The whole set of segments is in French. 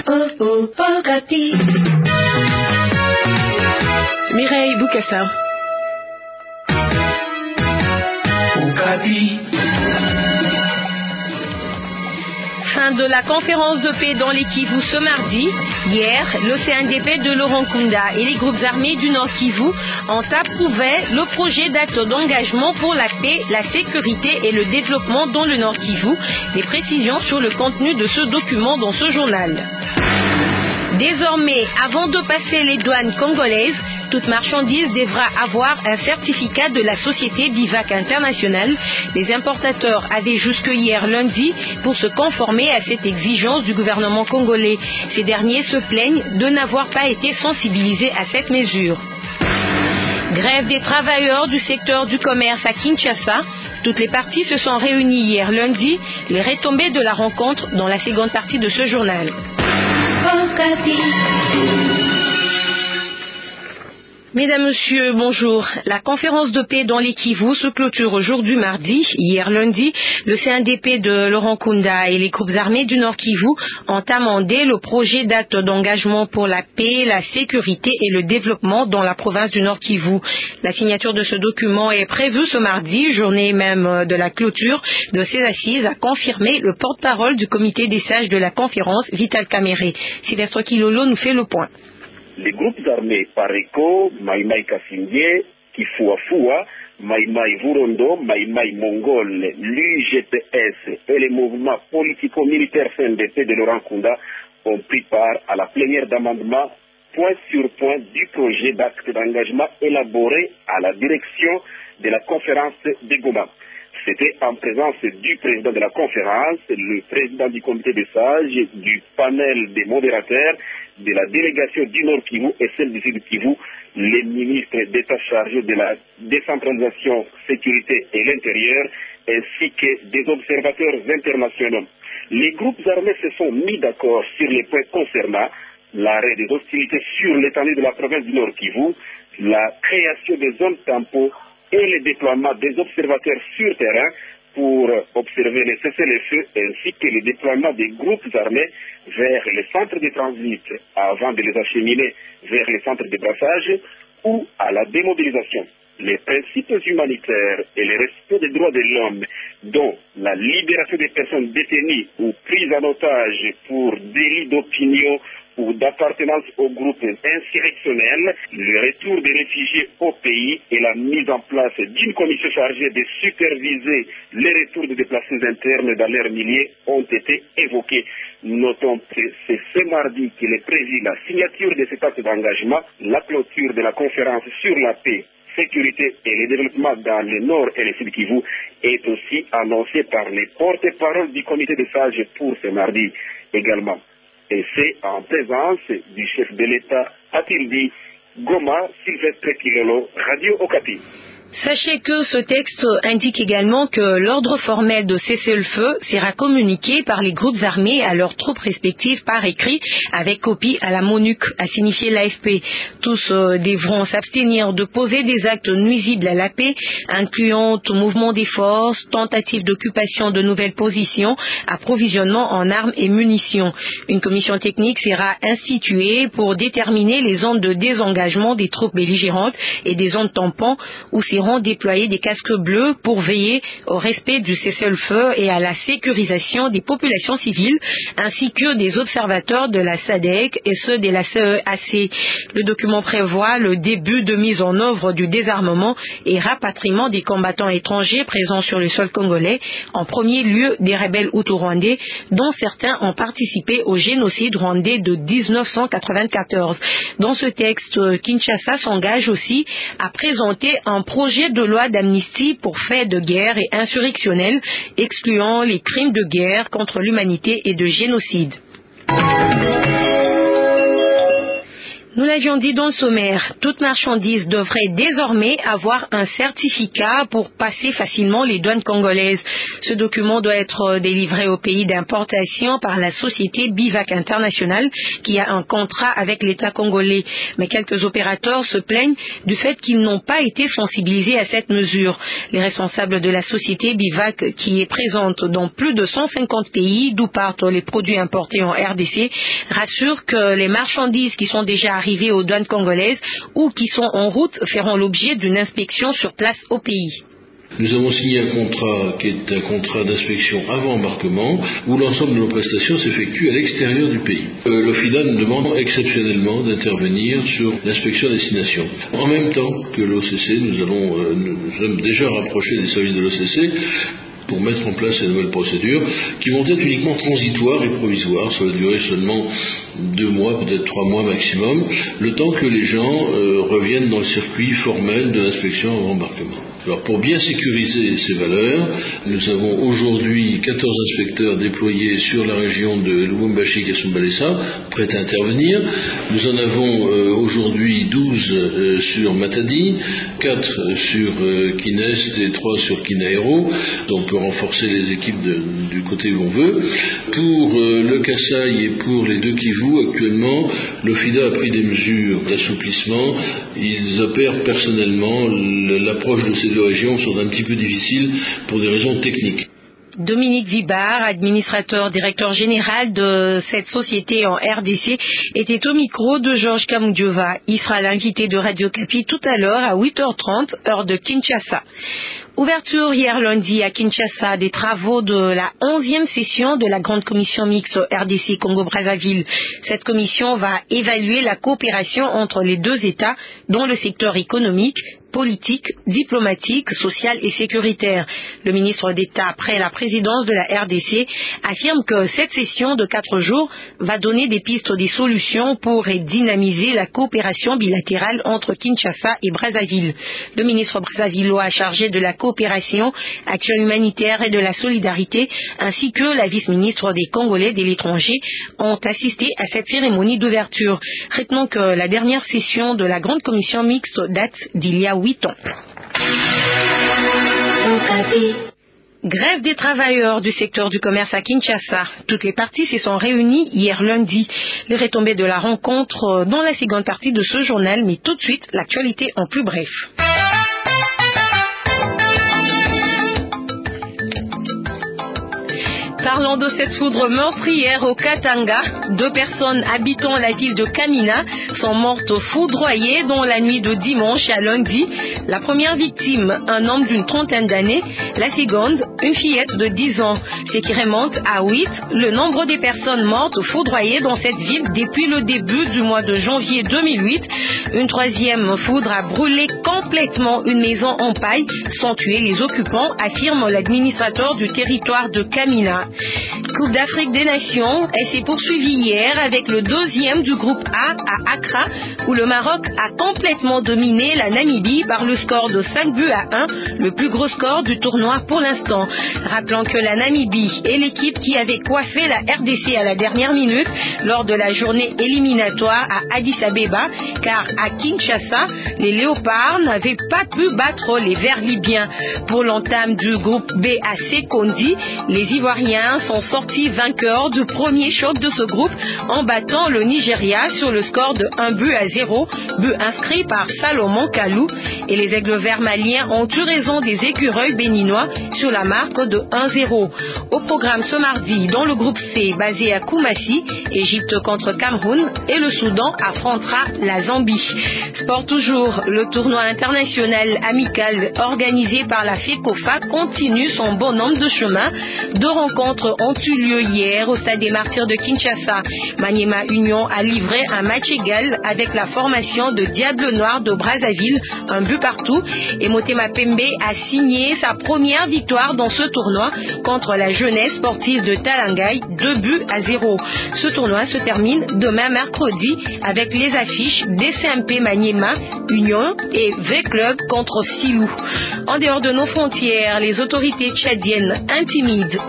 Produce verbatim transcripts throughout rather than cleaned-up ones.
oh, oh, Okapi. Mireille Boukassa. Okapi. Fin de la conférence de paix dans les Kivu ce mardi. Hier, le C N D P de Laurent Nkunda et les groupes armés du Nord Kivu ont approuvé le projet d'acte d'engagement pour la paix, la sécurité et le développement dans le Nord Kivu. Des précisions sur le contenu de ce document dans ce journal. Désormais, avant de passer les douanes congolaises, toute marchandise devra avoir un certificat de la société Bivac International. Les importateurs avaient jusque hier lundi pour se conformer à cette exigence du gouvernement congolais. Ces derniers se plaignent de n'avoir pas été sensibilisés à cette mesure. Grève des travailleurs du secteur du commerce à Kinshasa. Toutes les parties se sont réunies hier lundi. Les retombées de la rencontre dans la seconde partie de ce journal. Mesdames, Messieurs, bonjour. La conférence de paix dans les Kivu se clôture aujourd'hui mardi. Hier lundi, le C N D P de Laurent Nkunda et les groupes armés du Nord Kivu ont amendé le projet d'acte d'engagement pour la paix, la sécurité et le développement dans la province du Nord Kivu. La signature de ce document est prévue ce mardi, journée même de la clôture de ces assises, a confirmé le porte-parole du comité des sages de la conférence, Vital Kamere. Sylvestre Kilolo nous fait le point. Les groupes armés Pareko, Maïmaï Kasindie, Kifuafua, Maïmaï Vurondo, Maïmaï Mongol, l'U G P S et les mouvements politico-militaires C N D P de Laurent Nkunda ont pris part à la plénière d'amendement point sur point du projet d'acte d'engagement élaboré à la direction de la conférence de Goma. C'était en présence du président de la conférence, le président du comité des sages, du panel des modérateurs, de la délégation du Nord Kivu et celle du Sud Kivu, les ministres d'État chargés de la décentralisation, sécurité et l'intérieur, ainsi que des observateurs internationaux. Les groupes armés se sont mis d'accord sur les points concernant l'arrêt des hostilités sur l'étendue de la province du Nord Kivu, la création des zones tampons et le déploiement des observateurs sur terrain pour observer les cessez-le-feu ainsi que le déploiement des groupes armés vers les centres de transit avant de les acheminer vers les centres de brassage ou à la démobilisation. Les principes humanitaires et le respect des droits de l'homme, dont la libération des personnes détenues ou prises en otage pour délit d'opinion ou d'appartenance au groupe insurrectionnel, le retour des réfugiés au pays et la mise en place d'une commission chargée de superviser les retours des déplacés internes dans leurs milliers ont été évoqués. Notons que c'est ce mardi qu'il est prévu la signature de cet acte d'engagement, la clôture de la conférence sur la paix, sécurité et le développement dans le Nord et le Sud Kivu est aussi annoncée par les porte-paroles du comité des sages pour ce mardi également. Et c'est en présence du chef de l'État, a-t-il dit, Goma, Sylvestre Kilolo, Radio Okapi. Sachez que ce texte indique également que l'ordre formel de cessez-le-feu sera communiqué par les groupes armés à leurs troupes respectives par écrit avec copie à la MONUC, a signifié l'A F P. Tous euh, devront s'abstenir de poser des actes nuisibles à la paix, incluant tout mouvement des forces, tentative d'occupation de nouvelles positions, approvisionnement en armes et munitions. Une commission technique sera instituée pour déterminer les zones de désengagement des troupes belligérantes et des zones tampons où seront déployer des casques bleus pour veiller au respect du cessez-le-feu et à la sécurisation des populations civiles, ainsi que des observateurs de la S A D C et ceux de la C E A C. Le document prévoit le début de mise en œuvre du désarmement et rapatriement des combattants étrangers présents sur le sol congolais, en premier lieu des rebelles hutus-rwandais, dont certains ont participé au génocide rwandais de mille neuf cent quatre-vingt-quatorze. Dans ce texte, Kinshasa s'engage aussi à présenter un projet de loi d'amnistie pour faits de guerre et insurrectionnels, excluant les crimes de guerre contre l'humanité et de génocide. Nous l'avions dit dans le sommaire, toute marchandise devrait désormais avoir un certificat pour passer facilement les douanes congolaises. Ce document doit être délivré au pays d'importation par la société Bivac International qui a un contrat avec l'État congolais. Mais quelques opérateurs se plaignent du fait qu'ils n'ont pas été sensibilisés à cette mesure. Les responsables de la société Bivac, qui est présente dans plus de cent cinquante pays d'où partent les produits importés en R D C, rassurent que les marchandises qui sont déjà arrivées arrivés aux douanes congolaises ou qui sont en route feront l'objet d'une inspection sur place au pays. Nous avons signé un contrat qui est un contrat d'inspection avant embarquement où l'ensemble de nos prestations s'effectue à l'extérieur du pays. Euh, L'OFIDA nous demande exceptionnellement d'intervenir sur l'inspection à destination. En même temps que l'O C C, nous, allons, euh, nous sommes déjà rapprochés des services de l'O C C pour mettre en place ces nouvelles procédures qui vont être uniquement transitoires et provisoires. Ça va durer seulement deux mois, peut-être trois mois maximum, le temps que les gens euh, reviennent dans le circuit formel de l'inspection avant embarquement. Alors pour bien sécuriser ces valeurs, nous avons aujourd'hui quatorze inspecteurs déployés sur la région de Lubumbashi-Kasumbalesa, prêts à intervenir. Nous en avons euh, aujourd'hui douze euh, sur Matadi, quatre sur euh, Kinest et trois sur Kinaero, donc on peut renforcer les équipes de, du côté où on veut. Pour euh, le Kasaï et pour les deux Kivu, actuellement, l'OFIDA a pris des mesures d'assouplissement. Ils opèrent personnellement l'approche de ces deux régions sont un petit peu difficiles pour des raisons techniques. Dominique Vibar, administrateur directeur général de cette société en R D C, était au micro de Georges Kamudjova. Il sera l'invité de Radio Kapi tout à l'heure à huit heures trente, heure de Kinshasa. Ouverture hier lundi à Kinshasa des travaux de la onzième session de la Grande Commission mixte R D C Congo-Brazzaville. Cette commission va évaluer la coopération entre les deux États dans le secteur économique, politique, diplomatique, social et sécuritaire. Le ministre d'État, après la présidence de la R D C, affirme que cette session de quatre jours va donner des pistes des solutions pour dynamiser la coopération bilatérale entre Kinshasa et Brazzaville. Le ministre brazzavillois chargé de la coopération, action humanitaire et de la solidarité, ainsi que la vice-ministre des Congolais de l'étranger ont assisté à cette cérémonie d'ouverture. Retenons que la dernière session de la Grande Commission mixte date d'il y a huit ans. Grève des travailleurs du secteur du commerce à Kinshasa. Toutes les parties se sont réunies hier lundi. Les retombées de la rencontre dans la seconde partie de ce journal, mais tout de suite, l'actualité en plus bref. Parlons de cette foudre meurtrière au Katanga. Deux personnes habitant la ville de Kamina sont mortes foudroyées dans la nuit de dimanche à lundi. La première victime, un homme d'une trentaine d'années. La seconde, une fillette de dix ans. Ce qui remonte à huit, le nombre des personnes mortes foudroyées dans cette ville depuis le début du mois de janvier deux mille huit. Une troisième foudre a brûlé complètement une maison en paille sans tuer les occupants, affirme l'administrateur du territoire de Kamina. Coupe d'Afrique des Nations, elle s'est poursuivie hier avec le deuxième du groupe A à Accra, où le Maroc a complètement dominé la Namibie par le score de cinq buts à un, le plus gros score du tournoi pour l'instant. Rappelons que la Namibie est l'équipe qui avait coiffé la R D C à la dernière minute lors de la journée éliminatoire à Addis Abeba, car à Kinshasa, les Léopards n'avaient pas pu battre les Verts libyens. Pour l'entame du groupe B à Sekondi, les Ivoiriens sont sortis vainqueurs du premier choc de ce groupe en battant le Nigeria sur le score de un but à zéro, but inscrit par Salomon Kalou, et les aigles verts maliens ont eu raison des écureuils béninois sur la marque de un zéro. Au programme ce mardi, dans le groupe C basé à Koumassi, Égypte contre Cameroun et le Soudan affrontera la Zambie. Sport toujours, le tournoi international amical organisé par la FECOFA continue son bonhomme de chemin. Deux rencontres ont eu lieu hier au Stade des Martyrs de Kinshasa. Maniema Union a livré un match égal avec la formation de Diable Noir de Brazzaville, un but partout, et Motema Pembe a signé sa première victoire dans ce tournoi contre la jeunesse sportive de Talangaï, deux buts à zéro. Ce tournoi se termine demain mercredi avec les affiches D C M P Maniema Union et V-Club contre Silou. En dehors de nos frontières, les autorités tchadiennes intimident, harcèlent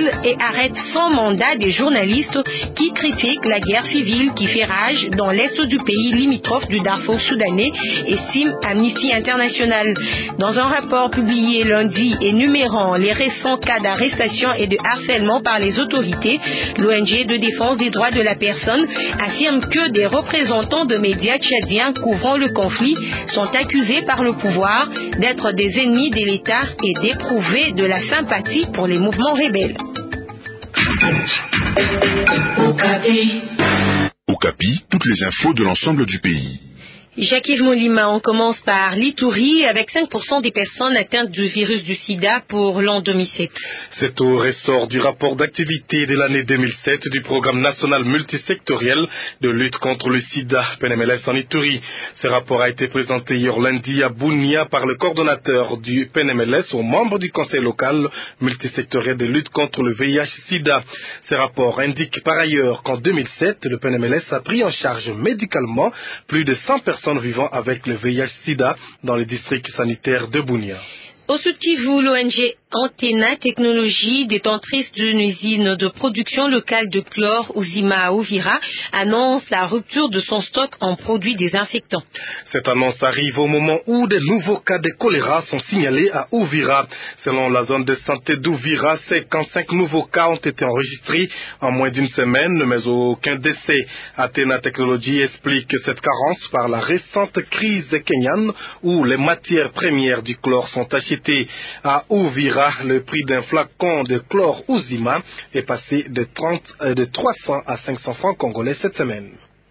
rebelle et arrête sans mandat des journalistes qui critiquent la guerre civile qui fait rage dans l'est du pays limitrophe du Darfour soudanais, estime Amnesty International. Dans un rapport publié lundi énumérant les récents cas d'arrestation et de harcèlement par les autorités, l'O N G de défense des droits de la personne affirme que des représentants de médias tchadiens couvrant le conflit sont accusés par le pouvoir d'être des ennemis de l'État et d'éprouver de la sympathie pour les mouvements rebelles. Okapi, toutes les infos de l'ensemble du pays. Jacques-Yves Molima, on commence par l'Ituri avec cinq pour cent des personnes atteintes du virus du sida pour l'an deux mille sept. C'est au ressort du rapport d'activité de l'année deux mille sept du programme national multisectoriel de lutte contre le sida P N M L S en Ituri. Ce rapport a été présenté hier lundi à Bunia par le coordonnateur du P N M L S aux membres du conseil local multisectoriel de lutte contre le V I H sida. Ce rapport indique par ailleurs qu'en deux mille sept, le P N M L S a pris en charge médicalement plus de cent personnes vivant avec le V I H sida dans les districts sanitaires de Bunia. Au Sud Kivu, l'O N G Antena Technologie, détentrice d'une usine de production locale de chlore Uzima à Uvira, annonce la rupture de son stock en produits désinfectants. Cette annonce arrive au moment où de nouveaux cas de choléra sont signalés à Uvira. Selon la zone de santé d'Uvira, cinquante-cinq nouveaux cas ont été enregistrés en moins d'une semaine, mais aucun décès. Antena Technologie explique cette carence par la récente crise kenyane où les matières premières du chlore sont achetées. À Uvira, le prix d'un flacon de chlore Uzima est passé de, trente, de trois cents à cinq cents francs congolais cette semaine.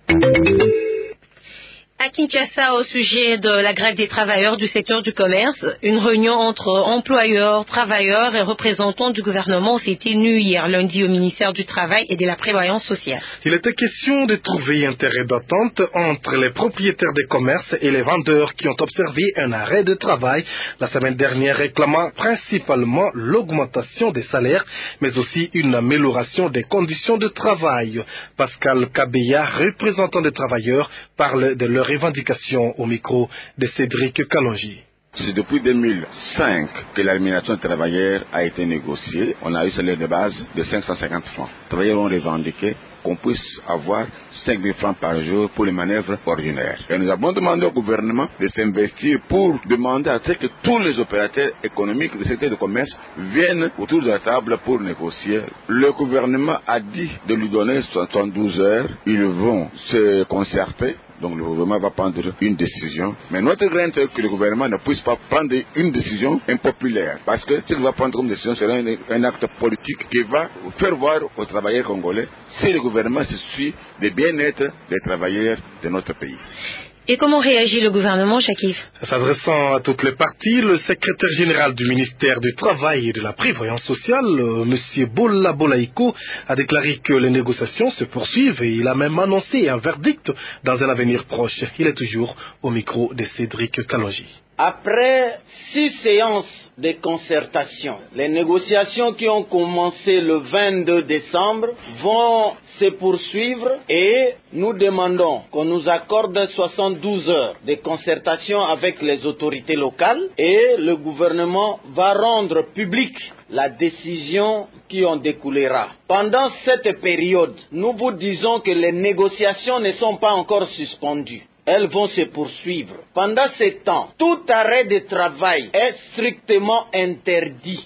À Kinshasa, au sujet de la grève des travailleurs du secteur du commerce, une réunion entre employeurs, travailleurs et représentants du gouvernement s'est tenue hier lundi au ministère du Travail et de la Prévoyance sociale. Il était question de trouver un terrain d'entente entre les propriétaires des commerces et les vendeurs qui ont observé un arrêt de travail la semaine dernière réclamant principalement l'augmentation des salaires, mais aussi une amélioration des conditions de travail. Pascal Kabeya, représentant des travailleurs, parle de leur revendications au micro de Cédric Kalonji. C'est depuis deux mille cinq que l'élimination des travailleurs a été négociée. On a eu un salaire de base de cinq cent cinquante francs. Les travailleurs ont revendiqué qu'on puisse avoir cinq mille francs par jour pour les manœuvres ordinaires. Et nous avons demandé au gouvernement de s'investir pour demander à ce que tous les opérateurs économiques du secteur du commerce viennent autour de la table pour négocier. Le gouvernement a dit de lui donner soixante-douze heures. Ils vont se concerter. Donc le gouvernement va prendre une décision. Mais notre crainte est que le gouvernement ne puisse pas prendre une décision impopulaire. Parce que ce qu'il va prendre comme décision sera un, un acte politique qui va faire voir aux travailleurs congolais si le gouvernement se suit du bien-être des travailleurs de notre pays. Et comment réagit le gouvernement, Jacques-Yves? S'adressant à toutes les parties, le secrétaire général du ministère du Travail et de la Prévoyance sociale, M. Bola Bolaïko, a déclaré que les négociations se poursuivent et il a même annoncé un verdict dans un avenir proche. Il est toujours au micro de Cédric Kalonji. Après six séances de concertation, les négociations qui ont commencé le vingt-deux décembre vont se poursuivre et nous demandons qu'on nous accorde soixante-douze heures de concertation avec les autorités locales et le gouvernement va rendre publique la décision qui en découlera. Pendant cette période, nous vous disons que les négociations ne sont pas encore suspendues. Elles vont se poursuivre. Pendant ce temps, tout arrêt de travail est strictement interdit.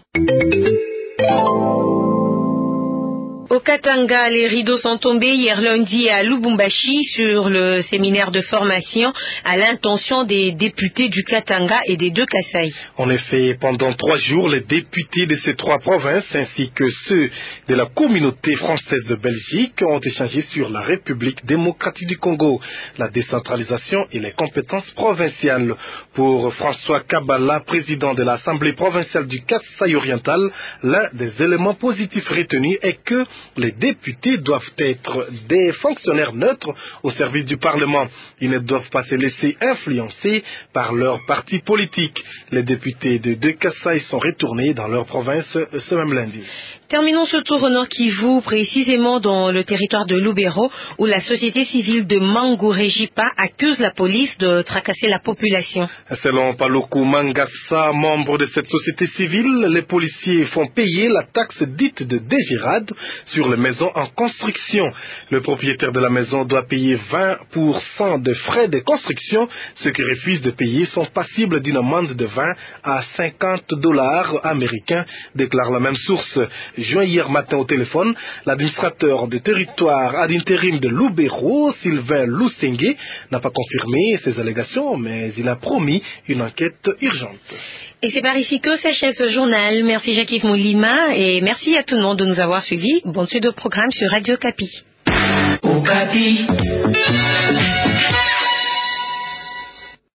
Au Katanga, les rideaux sont tombés hier lundi à Lubumbashi sur le séminaire de formation à l'intention des députés du Katanga et des deux Kasaï. En effet, pendant trois jours, les députés de ces trois provinces ainsi que ceux de la communauté française de Belgique ont échangé sur la République démocratique du Congo, la décentralisation et les compétences provinciales. Pour François Kabala, président de l'Assemblée provinciale du Kasaï oriental, l'un des éléments positifs retenus est que Les députés doivent être des fonctionnaires neutres au service du Parlement. Ils ne doivent pas se laisser influencer par leur parti politique. Les députés de De Kasaï sont retournés dans leur province ce même lundi. Terminons ce tour au Nord Kivu, précisément dans le territoire de Lubero, où la société civile de Mangurejipa accuse la police de tracasser la population. Selon Paluku Mangassa, membre de cette société civile, les policiers font payer la taxe dite de dégirade sur les maisons en construction. Le propriétaire de la maison doit payer vingt pour cent de frais de construction. Ceux qui refusent de payer sont passibles d'une amende de vingt à cinquante dollars américains, déclare la même source. Joint hier matin au téléphone, l'administrateur du territoire ad intérim de Lubero, Sylvain Lusenge, n'a pas confirmé ces allégations, mais il a promis une enquête urgente. Et c'est par ici que s'achève ce journal. Merci Jacques-Yves Moulima et merci à tout le monde de nous avoir suivis. Bonne suite de programme sur Radio Kapi. Okapi.